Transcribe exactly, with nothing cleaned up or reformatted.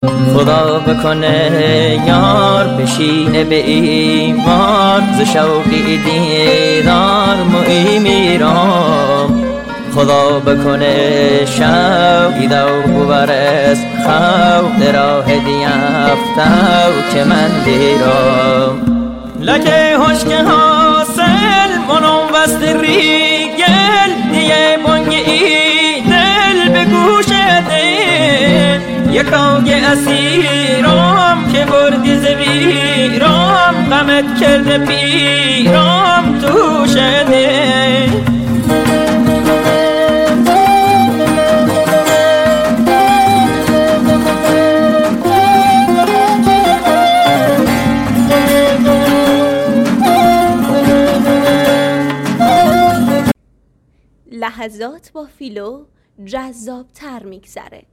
خدا بکنه یار بشینه به ایمان ز شوقی دیدار موی میرم. خدا بکنه شوقی دو ببرس خود را هدیه افتو که من دیرم. لکه هشک حاصل منو بست ریگل دیگه بانگ ای دل به گوش دل یکاگ اسیرم که بردی زویرم غمت کرده پیرم تو شده. لحظات با فیلو جذاب تر میگذره.